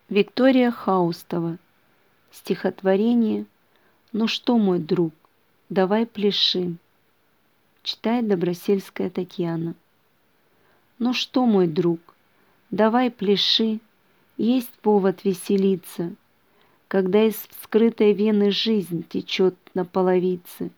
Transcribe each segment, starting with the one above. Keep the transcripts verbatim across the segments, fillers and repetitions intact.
Виктория Хаустова. Стихотворение «Ну что, мой друг, давай пляши». Читает Добросельская Татьяна. Ну что, мой друг, давай пляши, есть повод веселиться, когда из вскрытой вены жизнь течет на половице.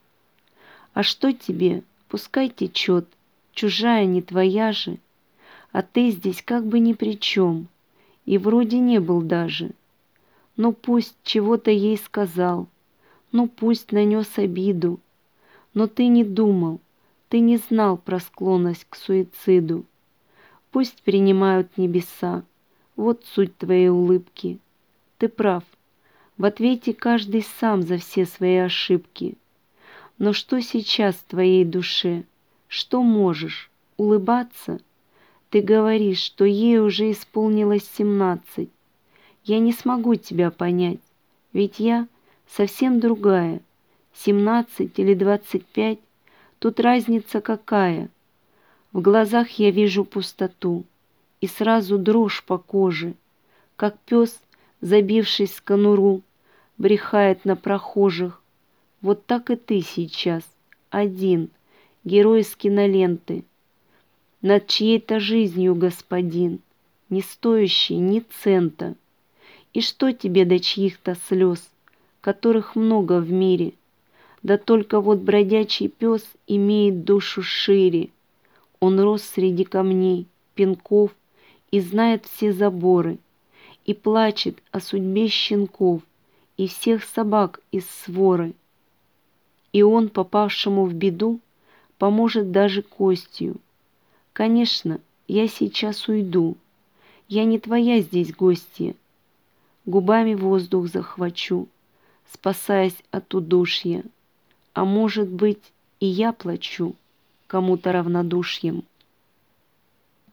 А что тебе, пускай течет, чужая не твоя же, а ты здесь как бы ни при чем, и вроде не был даже. Ну пусть чего-то ей сказал, ну пусть нанес обиду, но ты не думал, ты не знал про склонность к суициду. Пусть принимают небеса, вот суть твоей улыбки. Ты прав, в ответе каждый сам за все свои ошибки. Но что сейчас в твоей душе? Что можешь? Улыбаться? Ты говоришь, что ей уже исполнилось семнадцать. Я не смогу тебя понять, ведь я совсем другая. Семнадцать или двадцать пять, тут разница какая? В глазах я вижу пустоту, и сразу дрожь по коже, как пес, забившись в конуру, брехает на прохожих. Вот так и ты сейчас, один, герой с киноленты, над чьей-то жизнью господин, не стоящий ни цента. И что тебе до чьих-то слез, которых много в мире? Да только вот бродячий пес имеет душу шире. Он рос среди камней, пенков и знает все заборы, и плачет о судьбе щенков и всех собак из своры. И он, попавшему в беду, поможет даже костью. Конечно, я сейчас уйду, я не твоя здесь гостья. Губами воздух захвачу, спасаясь от удушья. А может быть, и я плачу кому-то равнодушием.